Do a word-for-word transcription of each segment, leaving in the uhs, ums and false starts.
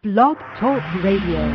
Blog Talk Radio.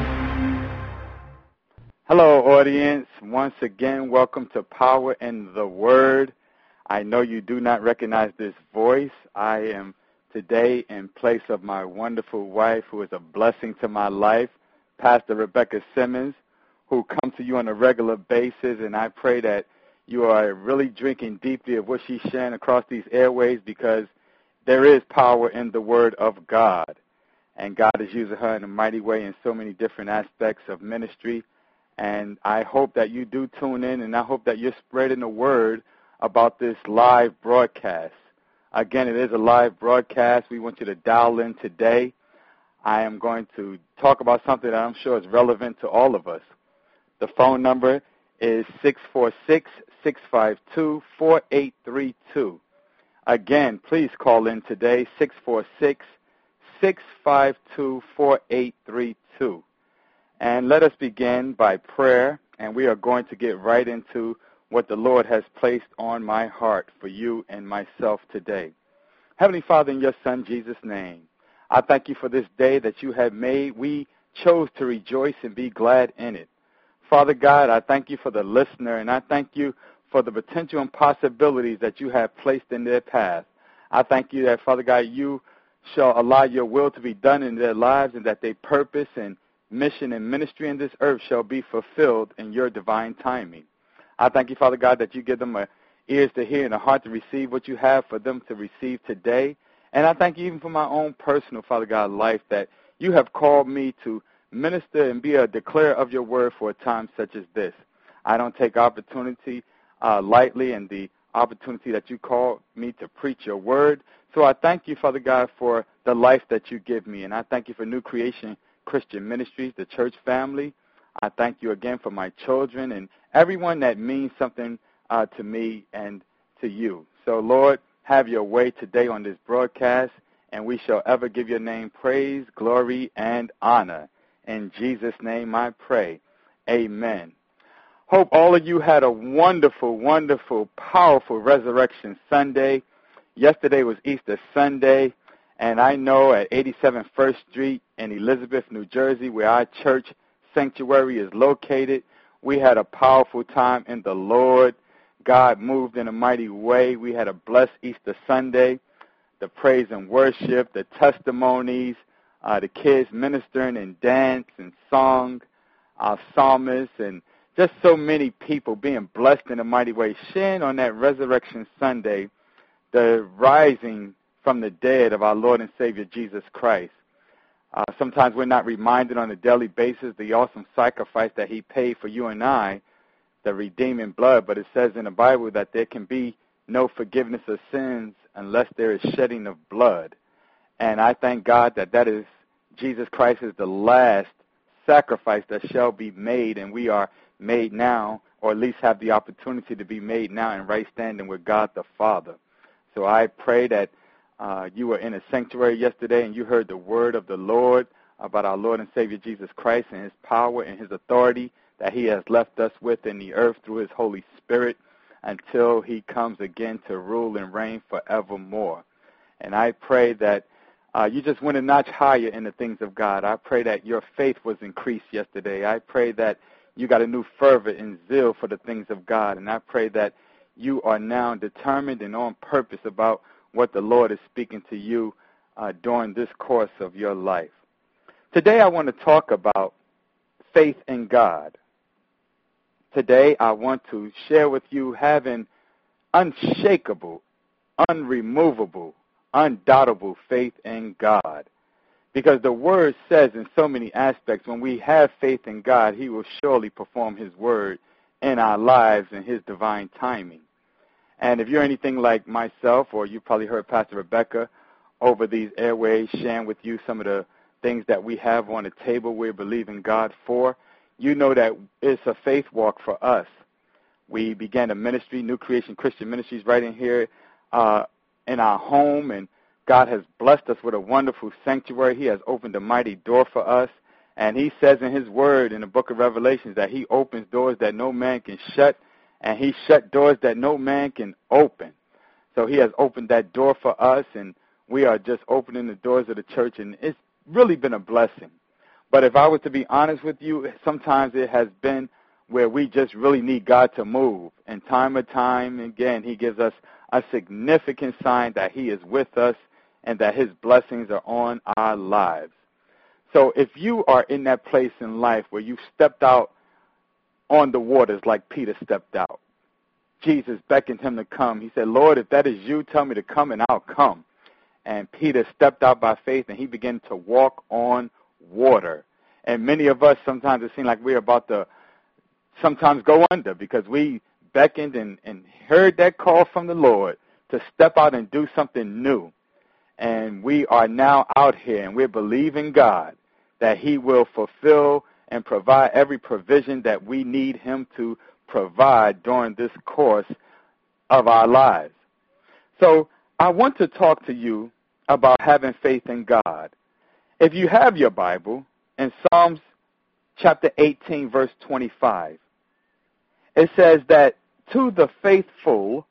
Hello, audience. Once again, welcome to Power in the Word. I know you do not recognize this voice. I am today in place of my wonderful wife, who is a blessing to my life, Pastor Rebecca Simmons, who comes to you on a regular basis, and I pray that you are really drinking deeply of what she's sharing across these airways, because there is power in the Word of God, and God is using her in a mighty way in so many different aspects of ministry. And I hope that you do tune in, and I hope that you're spreading the word about this live broadcast. Again, it is a live broadcast. We want you to dial in today. I am going to talk about something that I'm sure is relevant to all of us. The phone number is six four six, six five two, four eight three two. Again, please call in today, six four six, six five two, four eight three two. And let us begin by prayer, and we are going to get right into what the Lord has placed on my heart for you and myself today. Heavenly Father, in your Son Jesus' name, I thank you for this day that you have made. We chose to rejoice and be glad in it. Father God, I thank you for the listener, and I thank you for the potential and possibilities that you have placed in their path. I thank you that, Father God, you shall allow your will to be done in their lives, and that their purpose and mission and ministry in this earth shall be fulfilled in your divine timing. I thank you, Father God, that you give them a ears to hear and a heart to receive what you have for them to receive today. And I thank you even for my own personal, Father God, life, that you have called me to minister and be a declarer of your word for a time such as this. I don't take opportunity uh, lightly, and the opportunity that you called me to preach your word. So I thank you, Father God, for the life that you give me. And I thank you for New Creation Christian Ministries, the church family. I thank you again for my children and everyone that means something uh, to me and to you. So, Lord, have your way today on this broadcast, and we shall ever give your name praise, glory, and honor. In Jesus' name I pray. Amen. Hope all of you had a wonderful, wonderful, powerful Resurrection Sunday. Yesterday was Easter Sunday. And I know at eighty-seven First Street in Elizabeth, New Jersey, where our church sanctuary is located, we had a powerful time in the Lord. God moved in a mighty way. We had a blessed Easter Sunday. The praise and worship, the testimonies, uh, the kids ministering and dance and song, our psalmists, and just so many people being blessed in a mighty way, sharing on that Resurrection Sunday the rising from the dead of our Lord and Savior Jesus Christ. Uh, sometimes we're not reminded on a daily basis the awesome sacrifice that he paid for you and I, the redeeming blood, but it says in the Bible that there can be no forgiveness of sins unless there is shedding of blood. And I thank God that that is, Jesus Christ is the last sacrifice that shall be made, and we are made now, or at least have the opportunity to be made now in right standing with God the Father. So I pray that Uh, you were in a sanctuary yesterday and you heard the word of the Lord about our Lord and Savior Jesus Christ and his power and his authority that he has left us with in the earth through his Holy Spirit until he comes again to rule and reign forevermore. And I pray that uh, you just went a notch higher in the things of God. I pray that your faith was increased yesterday. I pray that you got a new fervor and zeal for the things of God. And I pray that you are now determined and on purpose about what the Lord is speaking to you uh, during this course of your life. Today I want to talk about faith in God. Today I want to share with you having unshakable, unremovable, undoubtable faith in God. Because the Word says in so many aspects, when we have faith in God, he will surely perform his word in our lives in his divine timing. And if you're anything like myself, or you probably heard Pastor Rebecca over these airways sharing with you some of the things that we have on the table we're believing God for, you know that it's a faith walk for us. We began a ministry, New Creation Christian Ministries, right in here uh, in our home, and God has blessed us with a wonderful sanctuary. He has opened a mighty door for us, and he says in his word in the book of Revelations that he opens doors that no man can shut, and he shut doors that no man can open. So he has opened that door for us, and we are just opening the doors of the church, and it's really been a blessing. But if I was to be honest with you, sometimes it has been where we just really need God to move. And time and time again, he gives us a significant sign that he is with us and that his blessings are on our lives. So if you are in that place in life where you've stepped out on the waters like Peter stepped out, Jesus beckoned him to come. He said, Lord, if that is you, tell me to come and I'll come. And Peter stepped out by faith and he began to walk on water. And many of us, sometimes it seems like we're about to sometimes go under because we beckoned and, and heard that call from the Lord to step out and do something new. And we are now out here and we're believing God that he will fulfill and provide every provision that we need him to provide during this course of our lives. So I want to talk to you about having faith in God. If you have your Bible, in Psalms chapter eighteen, verse twenty-five, it says that to the faithful,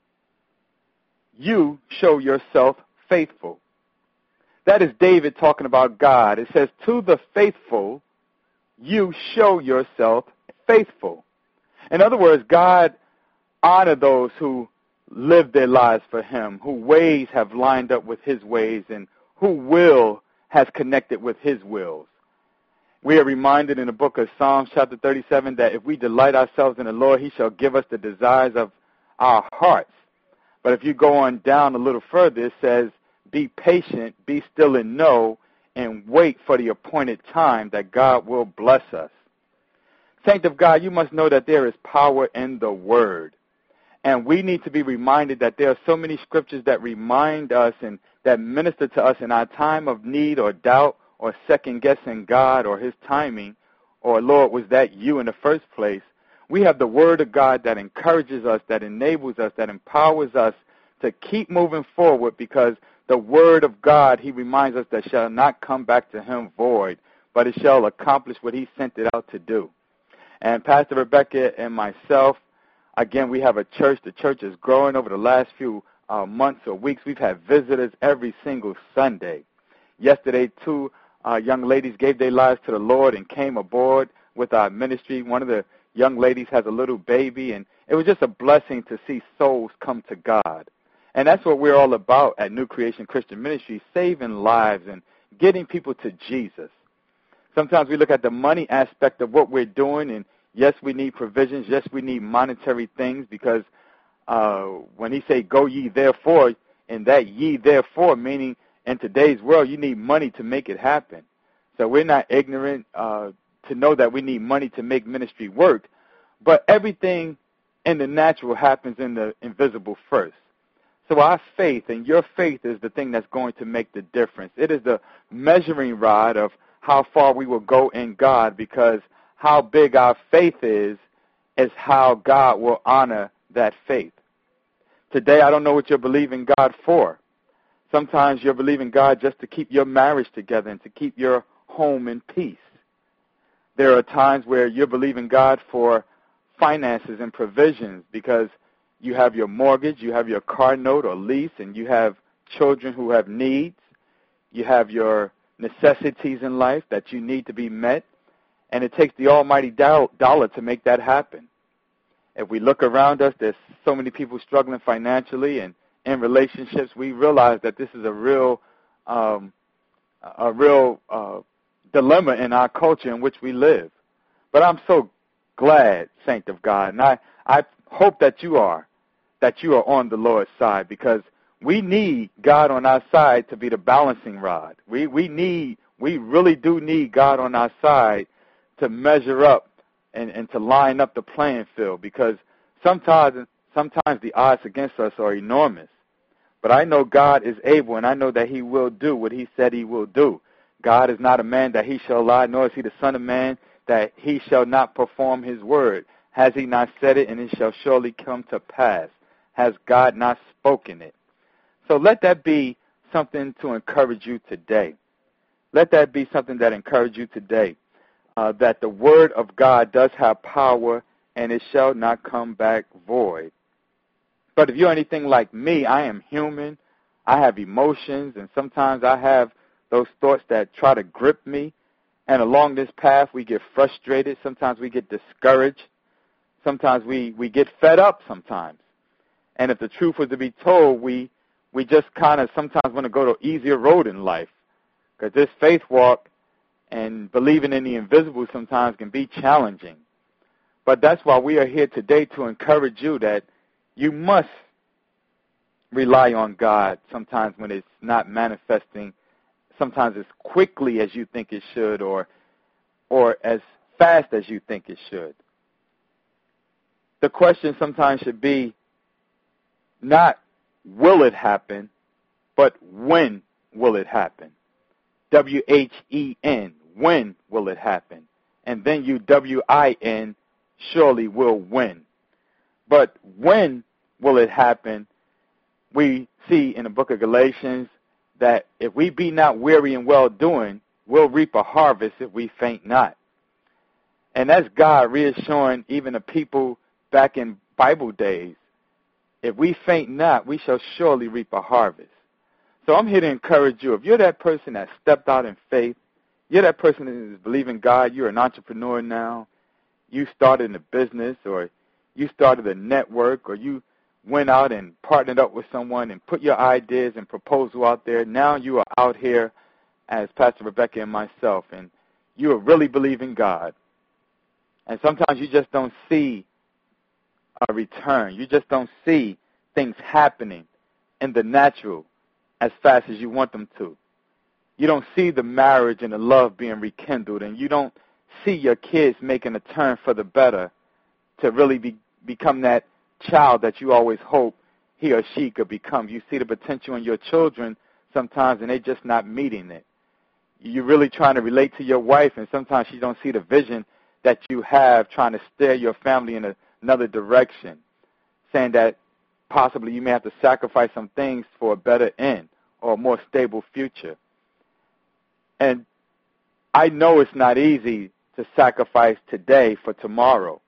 you show yourself faithful. That is David talking about God. It says, to the faithful, you show yourself faithful. In other words, God honored those who live their lives for him, whose ways have lined up with his ways, and whose will has connected with his wills. We are reminded in the book of Psalms chapter thirty-seven that if we delight ourselves in the Lord, he shall give us the desires of our hearts. But if you go on down a little further, it says, be patient, be still and know, and wait for the appointed time that God will bless us. Saint of God, you must know that there is power in the word. And we need to be reminded that there are so many scriptures that remind us and that minister to us in our time of need or doubt or second-guessing God or his timing, or, Lord, was that you in the first place? We have the word of God that encourages us, that enables us, that empowers us to keep moving forward because the word of God, he reminds us, that shall not come back to him void, but it shall accomplish what he sent it out to do. And Pastor Rebecca and myself, again, we have a church. The church is growing over the last few uh, months or weeks. We've had visitors every single Sunday. Yesterday, two uh, young ladies gave their lives to the Lord and came aboard with our ministry. One of the young ladies has a little baby, and it was just a blessing to see souls come to God. And that's what we're all about at New Creation Christian Ministry, saving lives and getting people to Jesus. Sometimes we look at the money aspect of what we're doing, and yes, we need provisions. Yes, we need monetary things because uh, when he say, go ye therefore, and that ye therefore, meaning in today's world, you need money to make it happen. So we're not ignorant uh, to know that we need money to make ministry work, but everything in the natural happens in the invisible first. So our faith and your faith is the thing that's going to make the difference. It is the measuring rod of how far we will go in God, because how big our faith is, is how God will honor that faith. Today, I don't know what you're believing God for. Sometimes you're believing God just to keep your marriage together and to keep your home in peace. There are times where you're believing God for finances and provisions because you have your mortgage, you have your car note or lease, and you have children who have needs. You have your necessities in life that you need to be met, and it takes the almighty dollar to make that happen. If we look around us, there's so many people struggling financially and in relationships. We realize that this is a real, um, a real uh, dilemma in our culture in which we live. But I'm so glad, saint of God, and I, I hope that you are, that you are on the Lord's side, because we need God on our side to be the balancing rod. We we need, we really do need God on our side to measure up and, and to line up the playing field, because sometimes sometimes the odds against us are enormous. But I know God is able, and I know that he will do what he said he will do. God is not a man that he shall lie, nor is he the son of man that he shall not perform his word. Has he not said it, and it shall surely come to pass? Has God not spoken it? So let that be something to encourage you today. Let that be something that encourages you today, uh, that the word of God does have power, and it shall not come back void. But if you're anything like me, I am human. I have emotions, and sometimes I have those thoughts that try to grip me. And along this path, we get frustrated. Sometimes we get discouraged. Sometimes we, we get fed up sometimes. And if the truth was to be told, we, we just kind of sometimes want to go to an easier road in life. Because this faith walk and believing in the invisible sometimes can be challenging. But that's why we are here today, to encourage you that you must rely on God sometimes when it's not manifesting, sometimes as quickly as you think it should, or or as fast as you think it should. The question sometimes should be not will it happen, but when will it happen? W H E N, when will it happen? And then you W I N, surely will win. But when will it happen? We see in the book of Galatians that if we be not weary in well-doing, we'll reap a harvest if we faint not. And that's God reassuring even the people back in Bible days. If we faint not, we shall surely reap a harvest. So I'm here to encourage you. If you're that person that stepped out in faith, you're that person that is believing God, you're an entrepreneur now, you started a business, or you started a network, or you went out and partnered up with someone and put your ideas and proposal out there. Now you are out here as Pastor Rebecca and myself, and you are really believing God. And sometimes you just don't see a return. You just don't see things happening in the natural as fast as you want them to. You don't see the marriage and the love being rekindled, and you don't see your kids making a turn for the better to really be, become that child that you always hope he or she could become. You see the potential in your children sometimes, and they're just not meeting it. You're really trying to relate to your wife, and sometimes she don't see the vision that you have, trying to steer your family in a, another direction, saying that possibly you may have to sacrifice some things for a better end or a more stable future. And I know it's not easy to sacrifice today for tomorrow.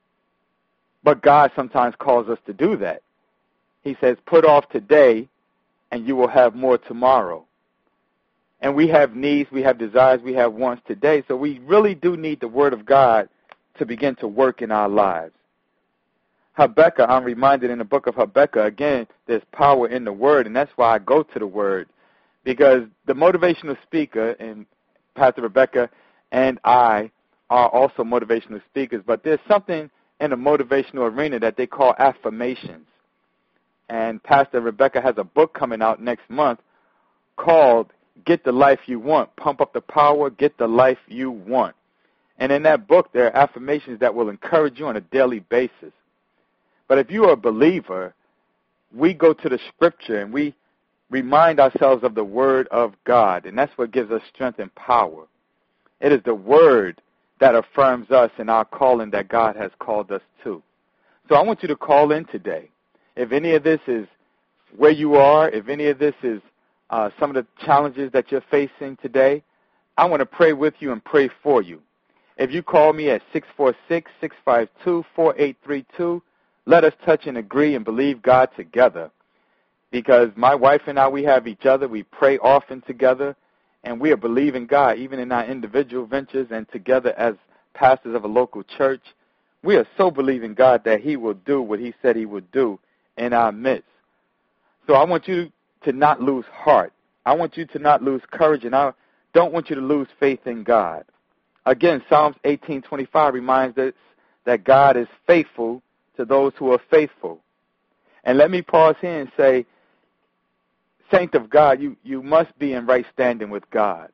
But God sometimes calls us to do that. He says, put off today, and you will have more tomorrow. And we have needs, we have desires, we have wants today, so we really do need the Word of God to begin to work in our lives. Habakkuk, I'm reminded in the book of Habakkuk, again, there's power in the Word, and that's why I go to the Word, because the motivational speaker, and Pastor Rebecca and I are also motivational speakers, but there's something in the motivational arena that they call affirmations. And Pastor Rebecca has a book coming out next month called Get the Life You Want. Pump up the power, get the life you want. And in that book, there are affirmations that will encourage you on a daily basis. But if you are a believer, we go to the Scripture and we remind ourselves of the Word of God, and that's what gives us strength and power. It is the Word that affirms us in our calling that God has called us to. So I want you to call in today. If any of this is where you are, if any of this is uh, some of the challenges that you're facing today, I want to pray with you and pray for you. If you call me at six four six, six five two, four eight three two, let us touch and agree and believe God together. Because my wife and I, we have each other. We pray often together, and we are believing God, even in our individual ventures and together as pastors of a local church. We are so believing God that he will do what he said he would do in our midst. So I want you to not lose heart. I want you to not lose courage, and I don't want you to lose faith in God. Again, Psalms eighteen twenty-five reminds us that God is faithful to those who are faithful. And let me pause here and say, saint of God, you, you must be in right standing with God.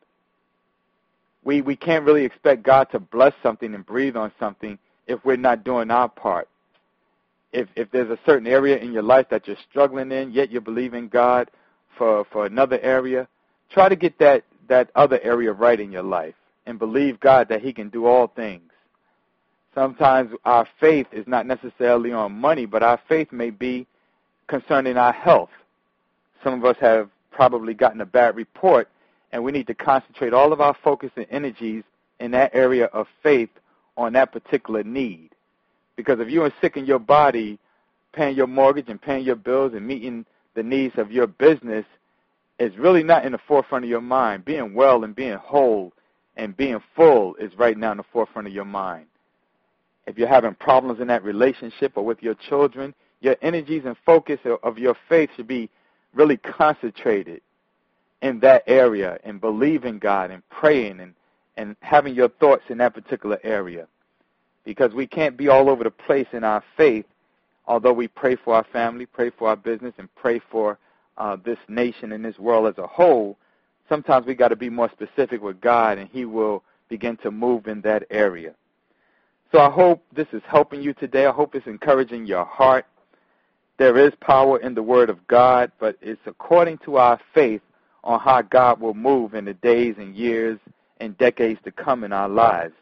We we can't really expect God to bless something and breathe on something if we're not doing our part. If if there's a certain area in your life that you're struggling in, yet you're believing God for, for another area, try to get that, that other area right in your life and believe God that he can do all things. Sometimes our faith is not necessarily on money, but our faith may be concerning our health. Some of us have probably gotten a bad report, and we need to concentrate all of our focus and energies in that area of faith on that particular need. Because if you are sick in your body, paying your mortgage and paying your bills and meeting the needs of your business, is really not in the forefront of your mind. Being well and being whole and being full is right now in the forefront of your mind. If you're having problems in that relationship or with your children, your energies and focus of your faith should be really concentrated in that area and believing God and praying and, and having your thoughts in that particular area. Because we can't be all over the place in our faith, although we pray for our family, pray for our business, and pray for uh, this nation and this world as a whole. Sometimes we got to be more specific with God, and he will begin to move in that area. So I hope this is helping you today. I hope it's encouraging your heart. There is power in the Word of God, but it's according to our faith on how God will move in the days and years and decades to come in our lives.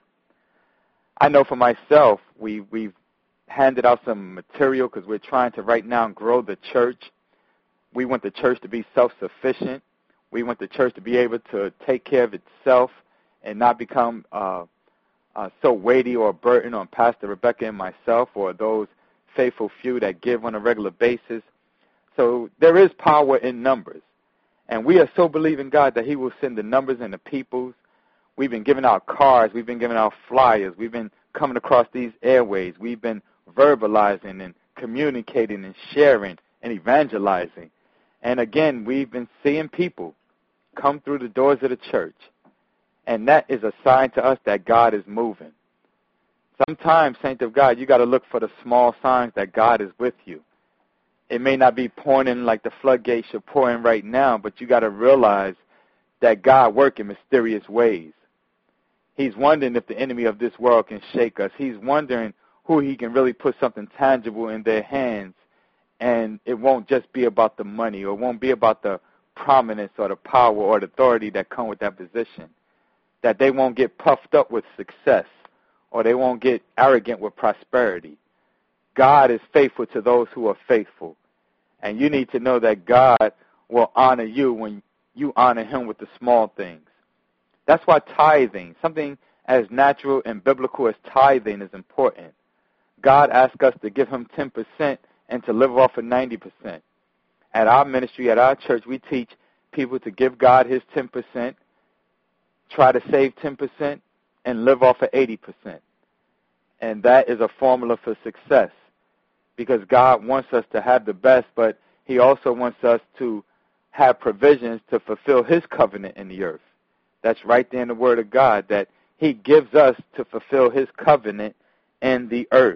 I know for myself, we, we've handed out some material because we're trying to right now grow the church. We want the church to be self-sufficient. We want the church to be able to take care of itself and not become uh, uh, so weighty or a burden on Pastor Rebecca and myself or those faithful few that give on a regular basis. So there is power in numbers. And we are so believing God that he will send the numbers and the peoples. We've been giving out cards. We've been giving out flyers. We've been coming across these airways. We've been verbalizing and communicating and sharing and evangelizing. And again, we've been seeing people come through the doors of the church. And that is a sign to us that God is moving. Sometimes, saint of God, you got to look for the small signs that God is with you. It may not be pouring in like the floodgates should pour in right now, but you got to realize that God works in mysterious ways. He's wondering if the enemy of this world can shake us. He's wondering who he can really put something tangible in their hands, and it won't just be about the money, or it won't be about the prominence or the power or the authority that come with that position, that they won't get puffed up with success, or they won't get arrogant with prosperity. God is faithful to those who are faithful, and you need to know that God will honor you when you honor him with the small things. That's why tithing, something as natural and biblical as tithing, is important. God asks us to give him ten percent and to live off of ninety percent. At our ministry, at our church, we teach people to give God his ten percent, try to save ten percent, and live off of eighty percent. And that is a formula for success, because God wants us to have the best, but he also wants us to have provisions to fulfill his covenant in the earth. That's right there in the Word of God, that he gives us to fulfill his covenant in the earth.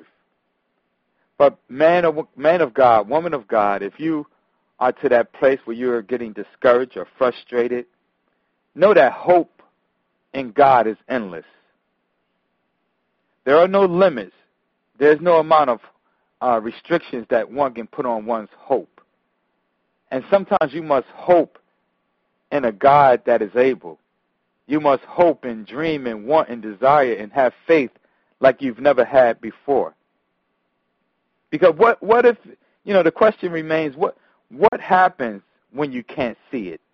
But man of, man of God, woman of God, if you are to that place where you're getting discouraged or frustrated, know that hope in God is endless. There are no limits. There's no amount of uh, restrictions that one can put on one's hope. And sometimes you must hope in a God that is able. You must hope and dream and want and desire and have faith like you've never had before. Because what what if, you know, the question remains, what what happens when you can't see it?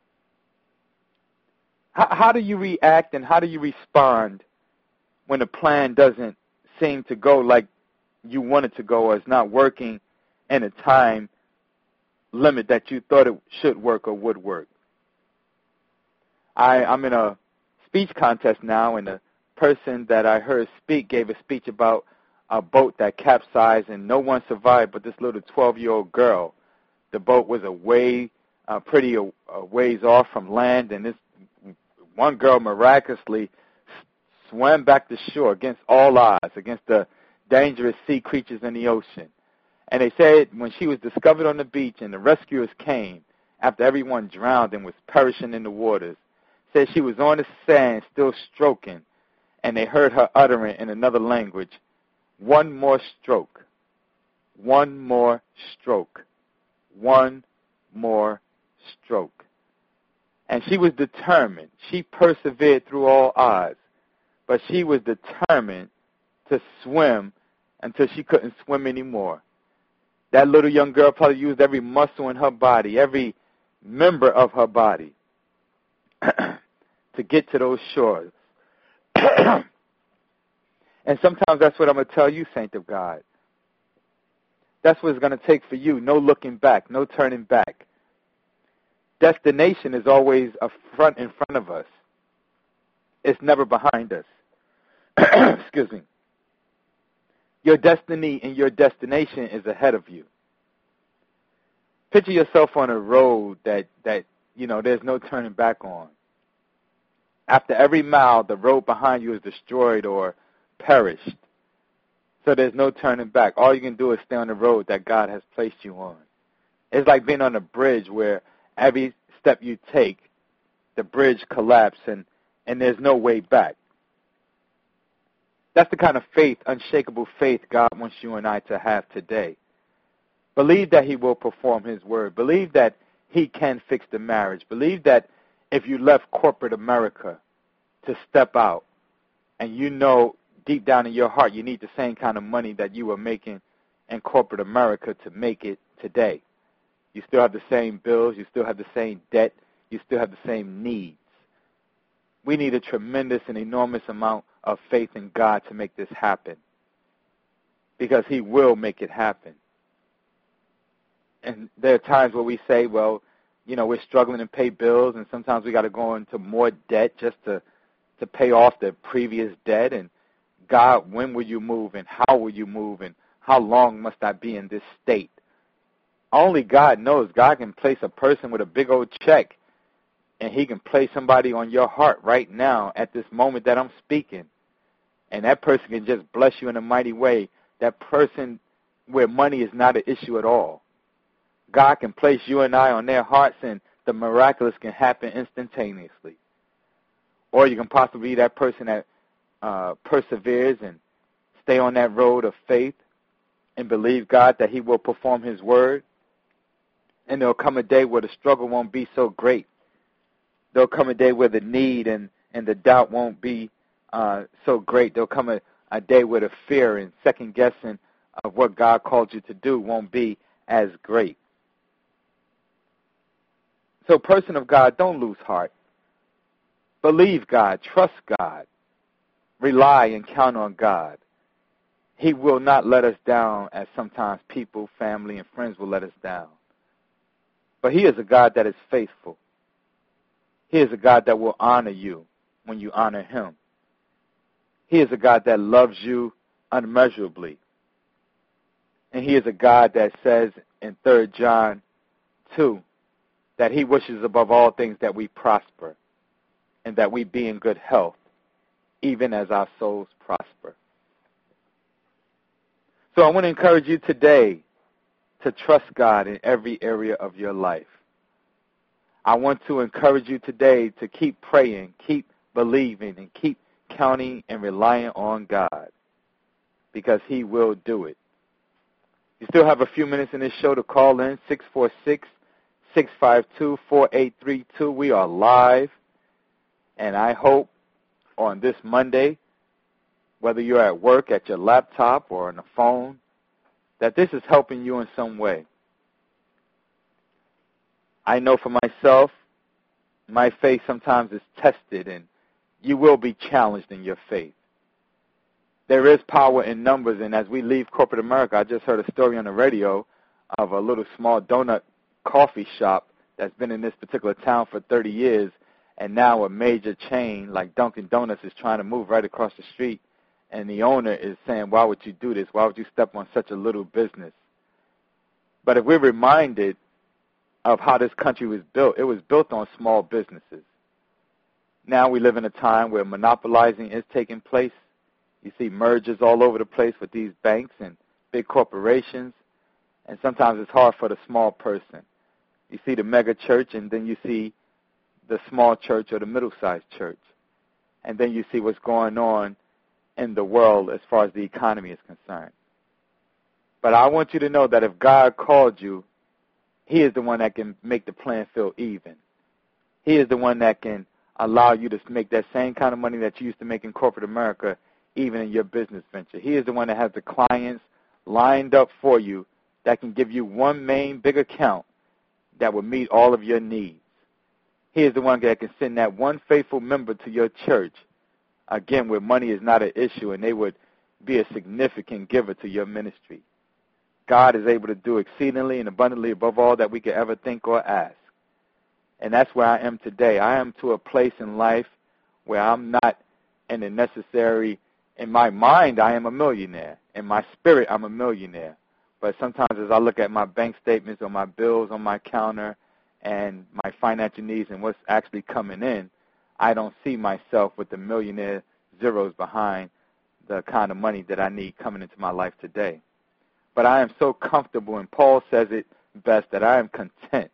How, how do you react and how do you respond when a plan doesn't seem to go like you want it to go, or it's not working in a time limit that you thought it should work or would work? I, I'm in a speech contest now, and the person that I heard speak gave a speech about a boat that capsized and no one survived but this little twelve-year-old girl. The boat was a way, uh, pretty a, a ways off from land, and this one girl miraculously swam back to shore against all odds, against the dangerous sea creatures in the ocean. And they said when she was discovered on the beach and the rescuers came after everyone drowned and was perishing in the waters, said she was on the sand still stroking, and they heard her uttering in another language, one more stroke, one more stroke, one more stroke. And she was determined. She persevered through all odds, but she was determined to swim until she couldn't swim anymore. That little young girl probably used every muscle in her body, every member of her body to get to those shores. And sometimes that's what I'm going to tell you, saint of God. That's what it's going to take for you. No looking back, no turning back. destination is always a front in front of us. It's never behind us. Excuse me. Your destiny and your destination is ahead of you. Picture yourself on a road that, that you know, there's no turning back on. After every mile, the road behind you is destroyed or perished. So there's no turning back. All you can do is stay on the road that God has placed you on. It's like being on a bridge where every step you take, the bridge collapses and, and there's no way back. That's the kind of faith, unshakable faith, God wants you and I to have today. Believe that he will perform his word. Believe that he can fix the marriage. Believe that if you left corporate America to step out and you know deep down in your heart you need the same kind of money that you were making in corporate America to make it today. You still have the same bills. You still have the same debt. You still have the same needs. We need a tremendous and enormous amount of faith in God to make this happen, because he will make it happen. And there are times where we say, well, you know, we're struggling to pay bills, and sometimes we got to go into more debt just to, to pay off the previous debt. And God, when will you move, and how will you move, and how long must I be in this state? Only God knows. God can place a person with a big old check, and he can place somebody on your heart right now at this moment that I'm speaking. And that person can just bless you in a mighty way. That person where money is not an issue at all. God can place you and I on their hearts, and the miraculous can happen instantaneously. Or you can possibly be that person that uh, perseveres and stay on that road of faith and believe God that he will perform his word. And there'll come a day where the struggle won't be so great. There'll come a day where the need and, and the doubt won't be uh, so great. There'll come a, a day where the fear and second guessing of what God called you to do won't be as great. So, person of God, don't lose heart. Believe God. Trust God. Rely and count on God. He will not let us down as sometimes people, family, and friends will let us down. But he is a God that is faithful. He is a God that will honor you when you honor him. He is a God that loves you unmeasurably. And he is a God that says in Third John two that he wishes above all things that we prosper and that we be in good health, even as our souls prosper. So I want to encourage you today to trust God in every area of your life. I want to encourage you today to keep praying, keep believing, and keep counting and relying on God, because he will do it. You still have a few minutes in this show to call in, six four six, six five two, four eight three two. We are live, and I hope on this Monday, whether you're at work, at your laptop, or on the phone, that this is helping you in some way. I know for myself, my faith sometimes is tested, and you will be challenged in your faith. There is power in numbers, and as we leave corporate America, I just heard a story on the radio of a little small donut coffee shop that's been in this particular town for thirty years, and now a major chain like Dunkin' Donuts is trying to move right across the street, and the owner is saying, why would you do this? Why would you step on such a little business? But if we're reminded of how this country was built, it was built on small businesses. Now we live in a time where monopolizing is taking place. You see mergers all over the place with these banks and big corporations, and sometimes it's hard for the small person. You see the mega church, and then you see the small church or the middle-sized church, and then you see what's going on in the world as far as the economy is concerned. But I want you to know that if God called you, he is the one that can make the playing field even. He is the one that can allow you to make that same kind of money that you used to make in corporate America, even in your business venture. He is the one that has the clients lined up for you that can give you one main big account that will meet all of your needs. He is the one that can send that one faithful member to your church, again, where money is not an issue, and they would be a significant giver to your ministry. God is able to do exceedingly and abundantly above all that we could ever think or ask. And that's where I am today. I am to a place in life where I'm not in the necessary, in my mind, I am a millionaire. In my spirit, I'm a millionaire. But sometimes as I look at my bank statements or my bills on my counter and my financial needs and what's actually coming in, I don't see myself with the millionaire zeros behind the kind of money that I need coming into my life today. But I am so comfortable, and Paul says it best, that I am content.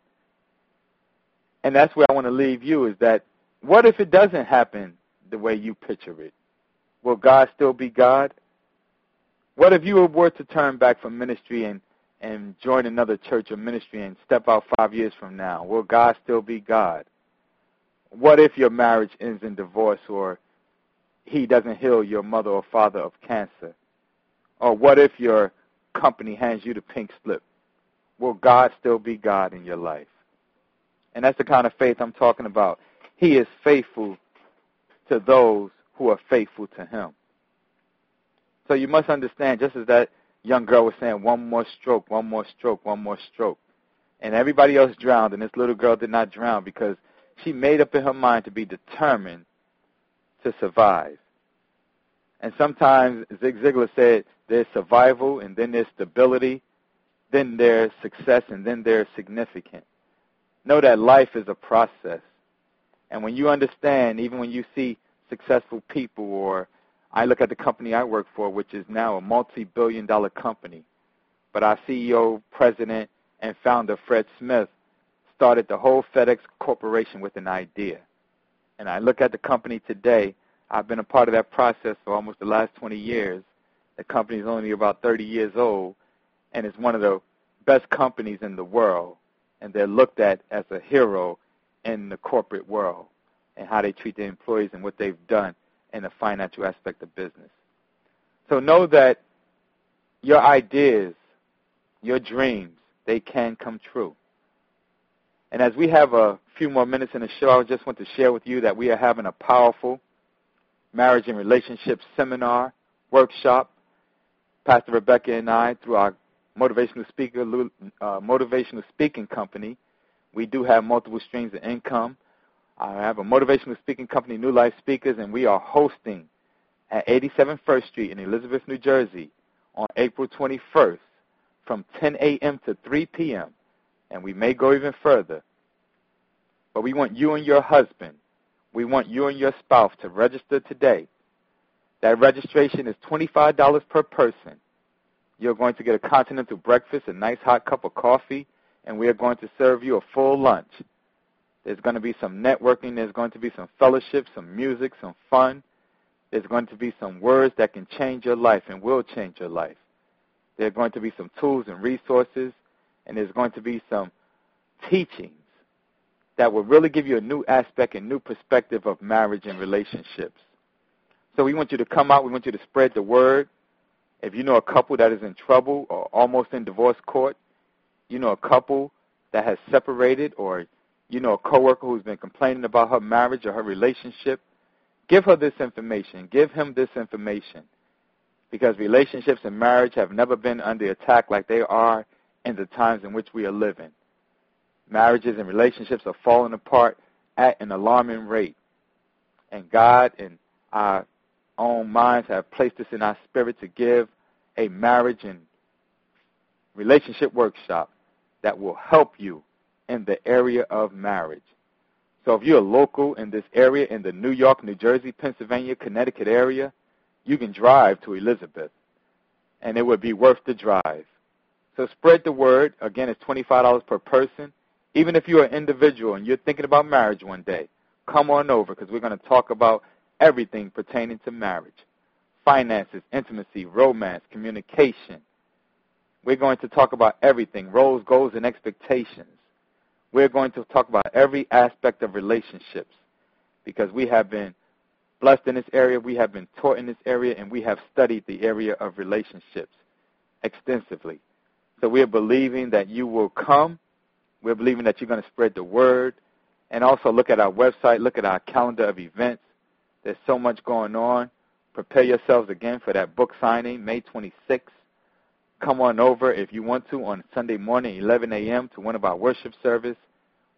And that's where I want to leave you, is that what if it doesn't happen the way you picture it? Will God still be God? What if you were to turn back from ministry and, and join another church or ministry and step out five years from now? Will God still be God? What if your marriage ends in divorce, or he doesn't heal your mother or father of cancer? Or what if your company hands you the pink slip? Will God still be God in your life? And that's the kind of faith I'm talking about. He is faithful to those who are faithful to him. So you must understand, just as that young girl was saying, one more stroke, one more stroke, one more stroke. And everybody else drowned, and this little girl did not drown because she made up in her mind to be determined to survive. And sometimes, Zig Ziglar said, there's survival, and then there's stability, then there's success, and then there's significance. Know that life is a process. And when you understand, even when you see successful people, or I look at the company I work for, which is now a multi-billion dollar company, but our C E O, president, and founder, Fred Smith, started the whole FedEx Corporation with an idea. And I look at the company today. I've been a part of that process for almost the last twenty years. The company is only about thirty years old, and it's one of the best companies in the world. And they're looked at as a hero in the corporate world and how they treat their employees and what they've done in the financial aspect of business. So know that your ideas, your dreams, they can come true. And as we have a few more minutes in the show, I just want to share with you that we are having a powerful marriage and relationship seminar, workshop. Pastor Rebecca and I, through our motivational speaker, uh, motivational speaking company, we do have multiple streams of income. I have a motivational speaking company, New Life Speakers, and we are hosting at eighty-seven First Street in Elizabeth, New Jersey on April twenty-first from ten a.m. to three p.m., and we may go even further. But we want you and your husband, we want you and your spouse to register today. That registration is twenty-five dollars per person. You're going to get a continental breakfast, a nice hot cup of coffee, and we are going to serve you a full lunch. There's going to be some networking. There's going to be some fellowship, some music, some fun. There's going to be some words that can change your life and will change your life. There are going to be some tools and resources, and there's going to be some teachings that will really give you a new aspect and new perspective of marriage and relationships. So we want you to come out. We want you to spread the word. If you know a couple that is in trouble or almost in divorce court, you know a couple that has separated, or you know a coworker who's been complaining about her marriage or her relationship, give her this information. Give him this information. Because relationships and marriage have never been under attack like they are in the times in which we are living. Marriages and relationships are falling apart at an alarming rate. And God and our own minds have placed this in our spirit to give a marriage and relationship workshop that will help you in the area of marriage. So if you're local in this area, in the New York, New Jersey, Pennsylvania, Connecticut area, you can drive to Elizabeth, and it would be worth the drive. So spread the word. Again, it's twenty-five dollars per person. Even if you're an individual and you're thinking about marriage one day, come on over, because we're going to talk about everything pertaining to marriage. Finances, intimacy, romance, communication. We're going to talk about everything, roles, goals, and expectations. We're going to talk about every aspect of relationships, because we have been blessed in this area, we have been taught in this area, and we have studied the area of relationships extensively. So we're believing that you will come. We're believing that you're going to spread the word, and also look at our website, look at our calendar of events. There's so much going on. Prepare yourselves again for that book signing, May twenty-sixth. Come on over if you want to on Sunday morning, eleven a.m. to one of our worship service.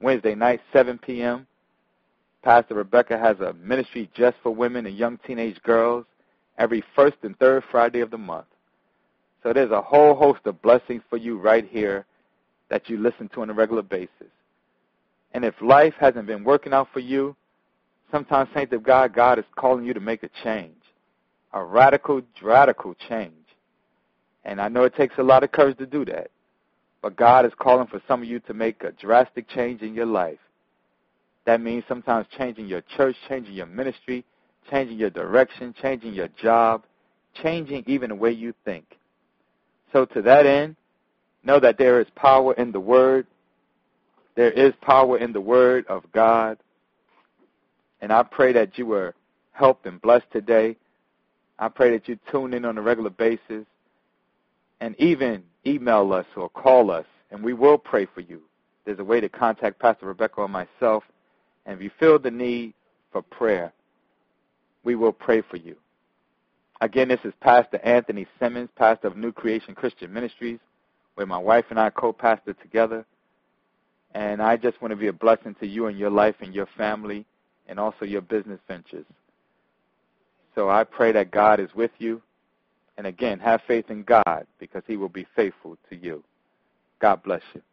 Wednesday night, seven p.m. Pastor Rebecca has a ministry just for women and young teenage girls every first and third Friday of the month. So there's a whole host of blessings for you right here that you listen to on a regular basis. And if life hasn't been working out for you, sometimes, saints of God, God is calling you to make a change, a radical, radical change. And I know it takes a lot of courage to do that, but God is calling for some of you to make a drastic change in your life. That means sometimes changing your church, changing your ministry, changing your direction, changing your job, changing even the way you think. So to that end, know that there is power in the Word. There is power in the Word of God. And I pray that you were helped and blessed today. I pray that you tune in on a regular basis and even email us or call us, and we will pray for you. There's a way to contact Pastor Rebecca or myself, and if you feel the need for prayer, we will pray for you. Again, this is Pastor Anthony Simmons, pastor of New Creation Christian Ministries, where my wife and I co-pastor together. And I just want to be a blessing to you and your life and your family and also your business ventures. So I pray that God is with you. And again, have faith in God because he will be faithful to you. God bless you.